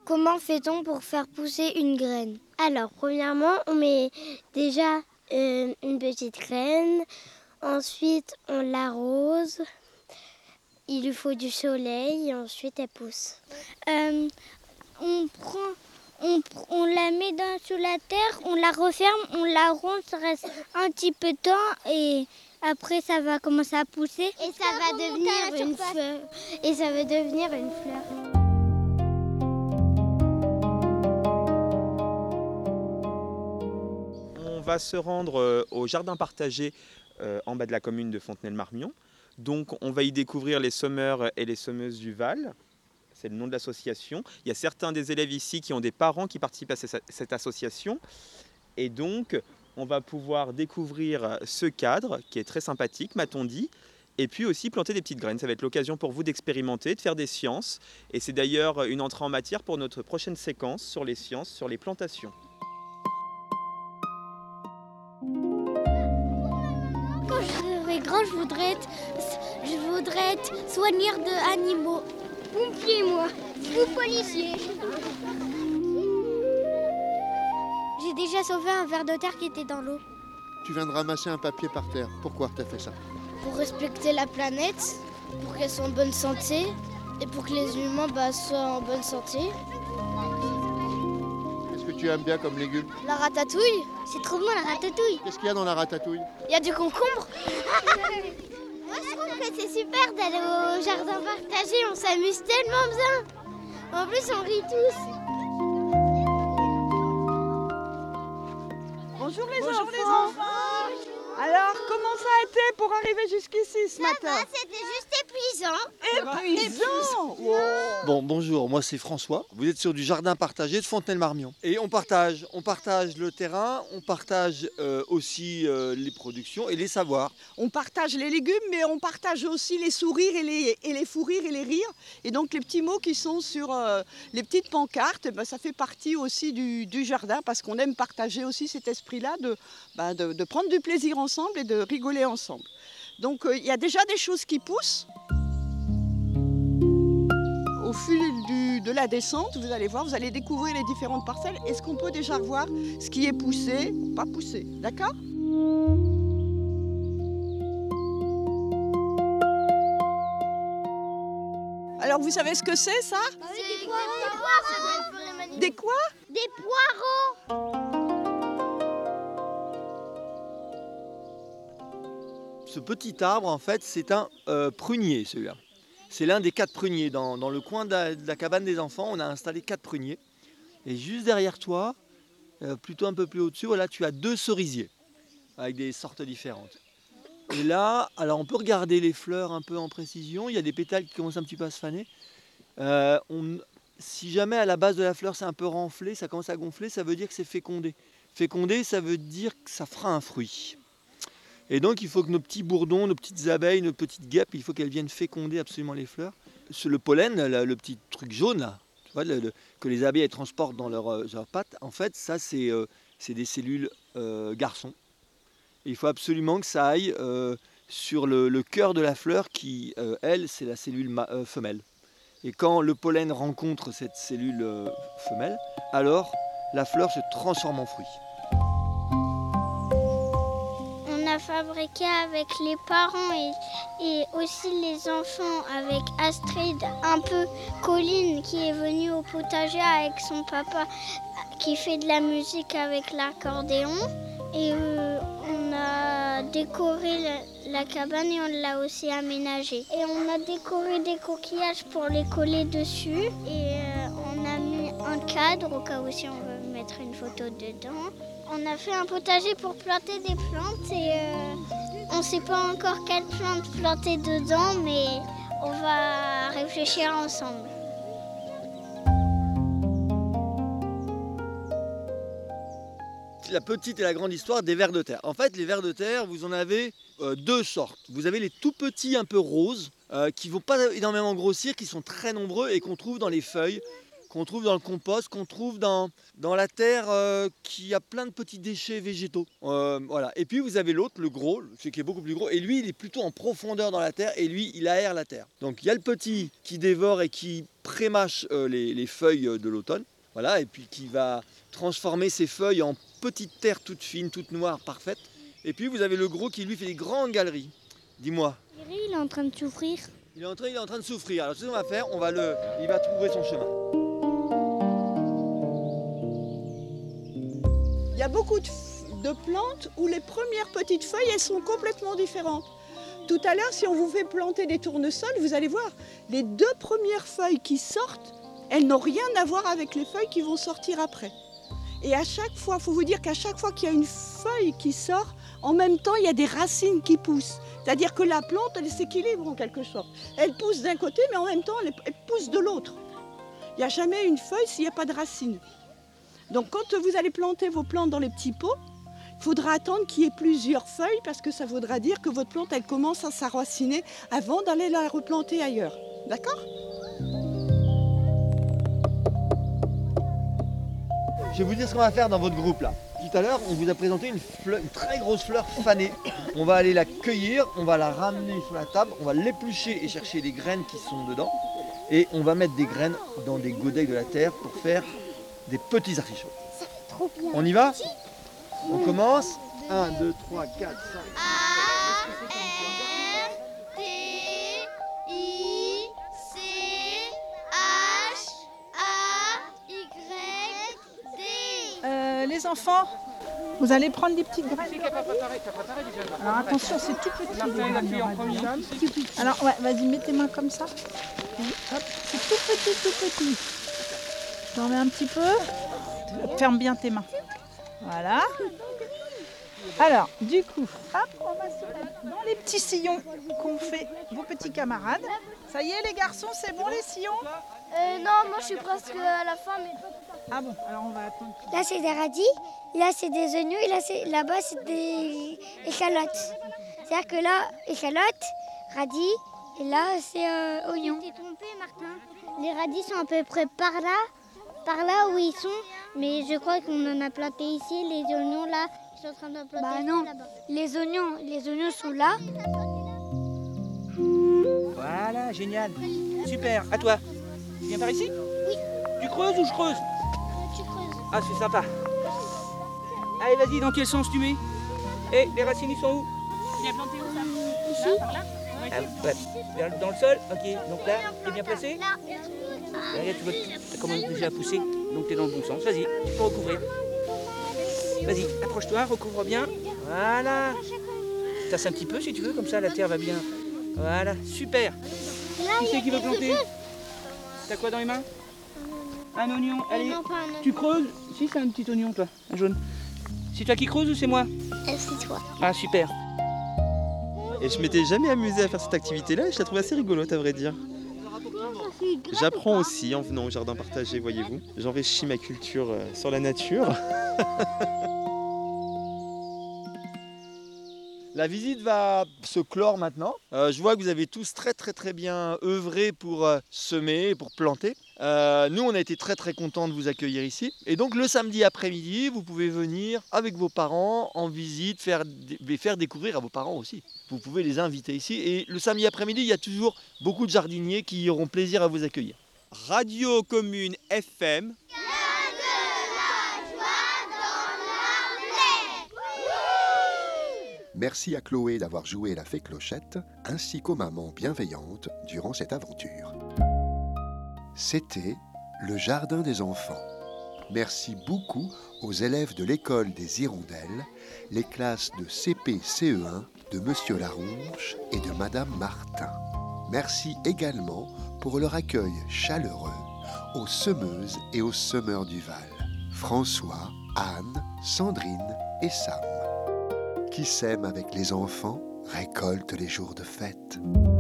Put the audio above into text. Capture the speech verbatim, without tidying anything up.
Comment fait-on pour faire pousser une graine? Alors, premièrement, on met déjà euh, une petite graine. Ensuite, on l'arrose. Il lui faut du soleil et ensuite elle pousse. Euh, on prend, on, on la met dans, sous la terre, on la referme, on l'arrose, ça reste un petit peu de temps et après ça va commencer à pousser. Et ça va devenir une fleur. Et ça va devenir une fleur. On va se rendre au jardin partagé euh, en bas de la commune de Fontenay-le-Marmion. Donc on va y découvrir les semeurs et les semeuses du Val. C'est le nom de l'association. Il y a certains des élèves ici qui ont des parents qui participent à cette association. Et donc on va pouvoir découvrir ce cadre qui est très sympathique, m'a-t-on dit. Et puis aussi planter des petites graines. Ça va être l'occasion pour vous d'expérimenter, de faire des sciences. Et c'est d'ailleurs une entrée en matière pour notre prochaine séquence sur les sciences, sur les plantations. Quand je serai grand, je voudrais être, je voudrais être soigneur d'animaux. Pompier, moi. Ou policier. J'ai déjà sauvé un ver de terre qui était dans l'eau. Tu viens de ramasser un papier par terre. Pourquoi tu as fait ça? Pour respecter la planète, pour qu'elle soit en bonne santé et pour que les humains bah, soient en bonne santé. Qu'est-ce que tu aimes bien comme légumes? La ratatouille, c'est trop bon la ratatouille. Qu'est-ce qu'il y a dans la ratatouille? Il y a du concombre. Moi je trouve que c'est super d'aller au jardin partagé, on s'amuse tellement bien. En plus on rit tous. Bonjour les Bonjour enfants. les enfants. Alors, comment ça a été pour arriver jusqu'ici ce matin? Ça va, c'était juste épuisant. Épuisant. Wow. Bon, bonjour, moi c'est François. Vous êtes sur du jardin partagé de Fontenay-le-Marmion. Et on partage, on partage le terrain, on partage euh, aussi euh, les productions et les savoirs. On partage les légumes, mais on partage aussi les sourires et les, et les fous rires et les rires. Et donc les petits mots qui sont sur euh, les petites pancartes, ben, ça fait partie aussi du, du jardin parce qu'on aime partager aussi cet esprit-là de, ben, de, de prendre du plaisir ensemble et de rigoler ensemble. Donc il euh, y a déjà des choses qui poussent. Au fil du, de la descente, vous allez voir, vous allez découvrir les différentes parcelles. Est-ce qu'on peut déjà voir ce qui est poussé ou pas poussé? D'accord? Alors vous savez ce que c'est ça? C'est des poireaux. Des quoi? Des poireaux. Ce petit arbre, en fait, c'est un euh, prunier, celui-là. C'est l'un des quatre pruniers. Dans, dans le coin de la, de la cabane des enfants, on a installé quatre pruniers. Et juste derrière toi, euh, plutôt un peu plus au-dessus, voilà, tu as deux cerisiers avec des sortes différentes. Et là, alors on peut regarder les fleurs un peu en précision. Il y a des pétales qui commencent un petit peu à se faner. Euh, on, si jamais à la base de la fleur c'est un peu renflé, ça commence à gonfler, ça veut dire que c'est fécondé. Fécondé, ça veut dire que ça fera un fruit. Et donc il faut que nos petits bourdons, nos petites abeilles, nos petites guêpes, il faut qu'elles viennent féconder absolument les fleurs. Le pollen, le, le petit truc jaune là, tu vois, le, le, que les abeilles elles transportent dans leurs leur pattes, en fait ça c'est euh, des cellules euh, garçons. Et il faut absolument que ça aille euh, sur le, le cœur de la fleur qui, euh, elle, c'est la cellule euh, femelle. Et quand le pollen rencontre cette cellule euh, femelle, alors la fleur se transforme en fruit. On a fabriqué avec les parents et, et aussi les enfants avec Astrid, un peu Colline qui est venue au potager avec son papa qui fait de la musique avec l'accordéon. Et euh, on a décoré la, la cabane et on l'a aussi aménagée. Et on a décoré des coquillages pour les coller dessus. Et euh, on a mis un cadre au cas où si on veut mettre une photo dedans. On a fait un potager pour planter des plantes et euh, on ne sait pas encore quelles plantes planter dedans, mais on va réfléchir ensemble. La petite et la grande histoire des vers de terre. En fait, les vers de terre, vous en avez euh, deux sortes. Vous avez les tout petits, un peu roses, euh, qui ne vont pas énormément grossir, qui sont très nombreux et qu'on trouve dans les feuilles. qu'on trouve dans le compost, qu'on trouve dans, dans la terre euh, qui a plein de petits déchets végétaux. Euh, voilà. Et puis vous avez l'autre, le gros, celui qui est beaucoup plus gros, et lui il est plutôt en profondeur dans la terre, et lui il aère la terre. Donc il y a le petit qui dévore et qui prémâche euh, les, les feuilles de l'automne, voilà, et puis qui va transformer ses feuilles en petites terres toutes fines, toutes noires, parfaites. Et puis vous avez le gros qui lui fait des grandes galeries. Dis-moi. Il est en train de souffrir. Il est en train, il est en train de souffrir. Alors ce qu'on va faire, on va le, il va trouver son chemin. Il y a beaucoup de, de plantes où les premières petites feuilles, elles sont complètement différentes. Tout à l'heure, si on vous fait planter des tournesols, vous allez voir, les deux premières feuilles qui sortent, elles n'ont rien à voir avec les feuilles qui vont sortir après. Et à chaque fois, il faut vous dire qu'à chaque fois qu'il y a une feuille qui sort, en même temps, il y a des racines qui poussent. C'est-à-dire que la plante, elle s'équilibre en quelque sorte. Elle pousse d'un côté, mais en même temps, elle, elle pousse de l'autre. Il n'y a jamais une feuille s'il n'y a pas de racines. Donc quand vous allez planter vos plantes dans les petits pots, il faudra attendre qu'il y ait plusieurs feuilles parce que ça voudra dire que votre plante, elle commence à s'enraciner avant d'aller la replanter ailleurs. D'accord ? Je vais vous dire ce qu'on va faire dans votre groupe là. Tout à l'heure, on vous a présenté une, fleur, une très grosse fleur fanée. On va aller la cueillir, on va la ramener sur la table, on va l'éplucher et chercher les graines qui sont dedans. Et on va mettre des graines dans des godets de la terre pour faire des petits artichauts. On y va ? On commence. un, deux, trois, quatre, cinq. A, R, T, I, C, H, A, Y, D. Euh, les enfants, vous allez prendre des petites graines. Alors attention, c'est tout petit. Les graines de radis. Alors ouais, vas-y, mets tes mains comme ça. Et hop, c'est tout petit, tout petit. J'en mets un petit peu. Ferme bien tes mains. Voilà. Alors, du coup, hop, on va se mettre dans les petits sillons qu'ont fait vos petits camarades. Ça y est, les garçons, c'est bon les sillons? Euh, non, moi je suis presque à la fin, mais pas tout à fait. Ah bon, alors on va attendre. Là c'est des radis, là c'est des oignons et là c'est, là-bas c'est des échalotes. C'est-à-dire que là, échalotes, radis et là c'est euh, oignons. Tu t'es trompé Martin. Les radis sont à peu près par là, par là où ils sont, mais je crois qu'on en a planté ici, les oignons là, ils sont en train de planter bah non. là-bas. Les oignons, les oignons sont là. Voilà, génial. Super, à toi. Tu viens par ici? Oui. Tu creuses ou je creuse? Tu creuses. Ah, c'est sympa. Allez, vas-y, dans quel sens tu mets? Eh, les racines, ils sont où? Bien planté où ça? Ici. Là, par là? Ouais. Ah, ouais. Vers- Dans le sol? Ok, donc là, t'es bien placé? Là. Regarde, tu vois, ça commence déjà à pousser, donc t'es dans le bon sens. Vas-y, tu peux recouvrir. Vas-y, approche-toi, recouvre bien. Voilà. Tasse un petit peu si tu veux, comme ça la terre va bien. Voilà, super. Là, Qui il y c'est a qui veut quelque planter? chose. T'as quoi dans les mains? Un oignon, Euh, allez. non, pas un Tu oignon. creuses? Si, c'est un petit oignon, toi, un jaune. C'est toi qui creuses ou c'est moi? Euh, c'est toi. Ah, super. Et je m'étais jamais amusé à faire cette activité-là et je la trouve assez rigolote à vrai dire. J'apprends aussi en venant au jardin partagé, voyez-vous. J'enrichis ma culture euh, sur la nature. La visite va se clore maintenant. Euh, je vois que vous avez tous très très très bien œuvré pour euh, semer, pour planter. Euh, nous, on a été très très contents de vous accueillir ici. Et donc le samedi après-midi, vous pouvez venir avec vos parents en visite, faire, les faire découvrir à vos parents aussi. Vous pouvez les inviter ici. Et le samedi après-midi, il y a toujours beaucoup de jardiniers qui auront plaisir à vous accueillir. Radio Commune F M. Merci à Chloé d'avoir joué la fée Clochette, ainsi qu'aux mamans bienveillantes durant cette aventure. C'était le Jardin des enfants. Merci beaucoup aux élèves de l'école des Hirondelles, les classes de C P C E un de Monsieur Laronche et de Madame Martin. Merci également pour leur accueil chaleureux aux semeuses et aux semeurs du Val, François, Anne, Sandrine et Sam. Qui sème avec les enfants récolte les jours de fête.